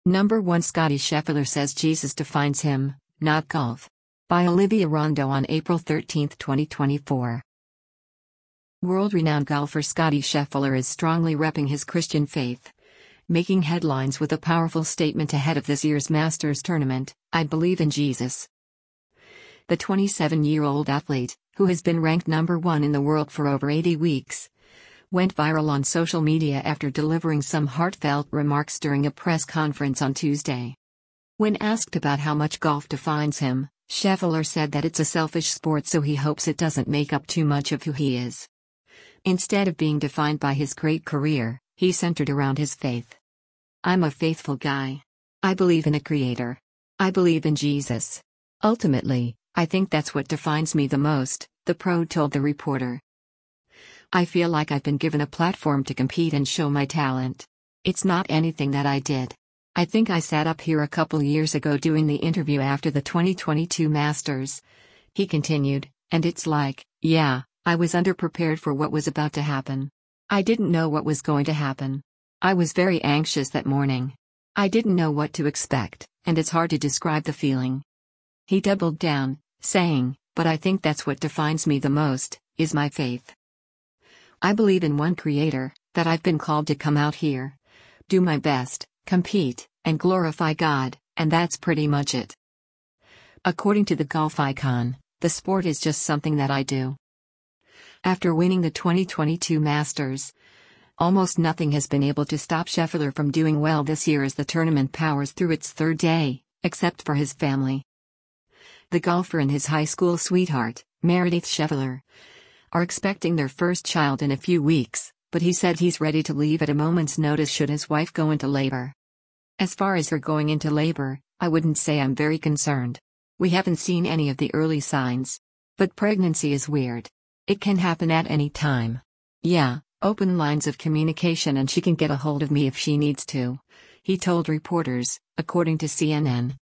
Number 1 Scottie Scheffler says Jesus defines him, not golf. By Olivia Rondo on April 13, 2024. World-renowned golfer Scottie Scheffler is strongly repping his Christian faith, making headlines with a powerful statement ahead of this year's Masters tournament: "I believe in Jesus." The 27-year-old athlete, who has been ranked number 1 in the world for over 80 weeks, went viral on social media after delivering some heartfelt remarks during a press conference on Tuesday. When asked about how much golf defines him, Scheffler said that it's a selfish sport, so he hopes it doesn't make up too much of who he is. Instead of being defined by his great career, he centered around his faith. "I'm a faithful guy. I believe in a creator. I believe in Jesus. Ultimately, I think that's what defines me the most," the pro told the reporter. "I feel like I've been given a platform to compete and show my talent. It's not anything that I did. I think I sat up here a couple years ago doing the interview after the 2022 Masters," he continued, "and it's like, yeah, I was underprepared for what was about to happen. I didn't know what was going to happen. I was very anxious that morning. I didn't know what to expect, and it's hard to describe the feeling." He doubled down, saying, "But I think that's what defines me the most, is my faith. I believe in one creator, that I've been called to come out here, do my best, compete, and glorify God, and that's pretty much it." According to the golf icon, the sport is just something that I do. After winning the 2022 Masters, almost nothing has been able to stop Scheffler from doing well this year as the tournament powers through its third day, except for his family. The golfer and his high school sweetheart, Meredith Scheffler, are expecting their first child in a few weeks, but he said he's ready to leave at a moment's notice should his wife go into labor. "As far as her going into labor, I wouldn't say I'm very concerned. We haven't seen any of the early signs. But pregnancy is weird. It can happen at any time. Yeah, open lines of communication and she can get a hold of me if she needs to," he told reporters, according to CNN.